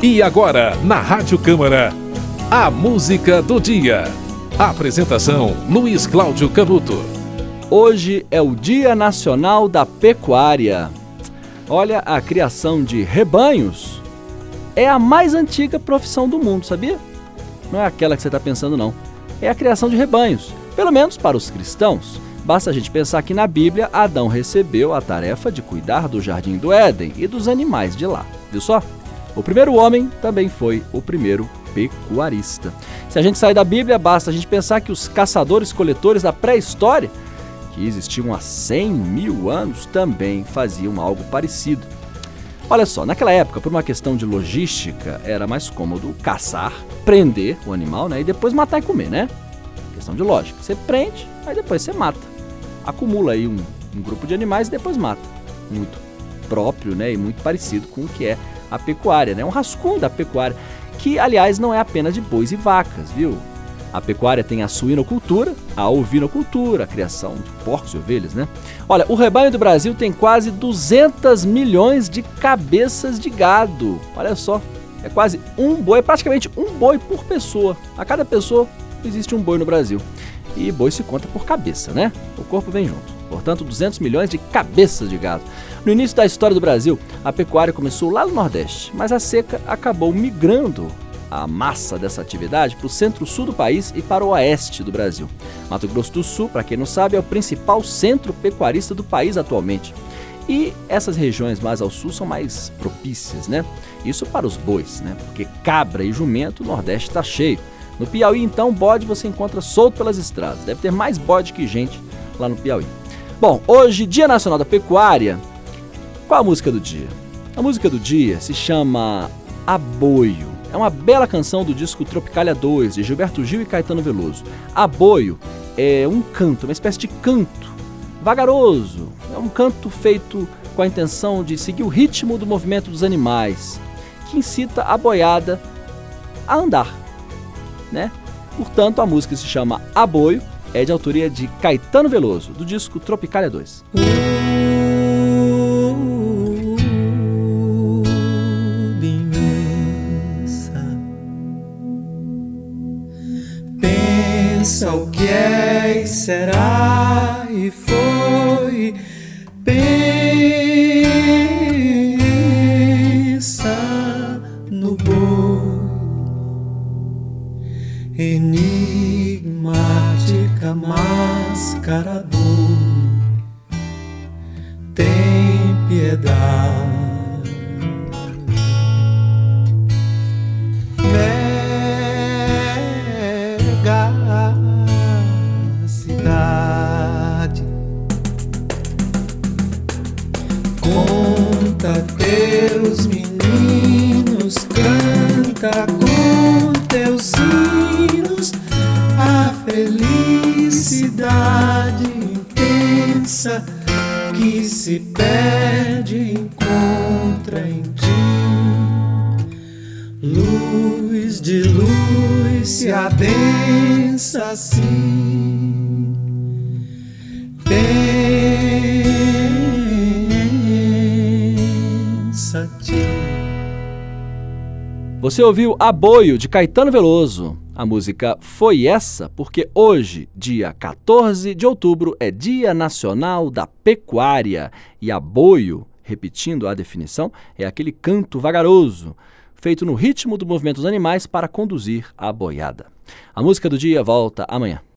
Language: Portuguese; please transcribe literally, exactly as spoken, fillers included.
E agora, na Rádio Câmara, a música do dia. Apresentação, Luiz Cláudio Canuto. Hoje é o Dia Nacional da Pecuária. Olha, a criação de rebanhos é a mais antiga profissão do mundo, sabia? Não é aquela que você está pensando, não. É a criação de rebanhos, pelo menos para os cristãos. Basta a gente pensar que na Bíblia, Adão recebeu a tarefa de cuidar do Jardim do Éden e dos animais de lá. Viu só? O primeiro homem também foi o primeiro pecuarista. Se a gente sair da Bíblia, basta a gente pensar que os caçadores-coletores da pré-história, que existiam há cem mil anos, também faziam algo parecido. Olha só, naquela época, por uma questão de logística, era mais cômodo caçar, prender o animal, né, e depois matar e comer, né? Questão de lógica. Você prende, aí depois você mata. Acumula aí um, um grupo de animais e depois mata. Muito próprio, né, e muito parecido com o que é a pecuária, né? Um rascunho da pecuária, que, aliás, não é apenas de bois e vacas, viu? A pecuária tem a suinocultura, a ovinocultura, a criação de porcos e ovelhas, né? Olha, o rebanho do Brasil tem quase duzentos milhões de cabeças de gado. Olha só, é quase um boi, praticamente um boi por pessoa. A cada pessoa existe um boi no Brasil. E boi se conta por cabeça, né? O corpo vem junto. Portanto, duzentos milhões de cabeças de gado. No início da história do Brasil, a pecuária começou lá no Nordeste, mas a seca acabou migrando a massa dessa atividade para o centro-sul do país e para o oeste do Brasil. Mato Grosso do Sul, para quem não sabe, é o principal centro pecuarista do país atualmente. E essas regiões mais ao sul são mais propícias, né? Isso para os bois, né? Porque cabra e jumento, o Nordeste está cheio. No Piauí, então, bode você encontra solto pelas estradas. Deve ter mais bode que gente lá no Piauí. Bom, hoje, Dia Nacional da Pecuária. Qual a música do dia? A música do dia se chama Aboio. É uma bela canção do disco Tropicália dois, de Gilberto Gil e Caetano Veloso. Aboio é um canto, uma espécie de canto vagaroso. É um canto feito com a intenção de seguir o ritmo do movimento dos animais, que incita a boiada a andar, né? Portanto, a música se chama Aboio, é de autoria de Caetano Veloso, do disco Tropicália dois. Pensa o que é e será e foi. Pensa no boi, enigmática máscara boi, tem piedade. Conta teus meninos, canta com teus hinos a felicidade intensa que se perde e encontra em ti. Luz de luz se adensa assim. Você ouviu Aboio, de Caetano Veloso. A música foi essa porque hoje, dia quatorze de outubro, é Dia Nacional da Pecuária. E aboio, repetindo a definição, é aquele canto vagaroso, feito no ritmo do movimento dos animais para conduzir a boiada. A música do dia volta amanhã.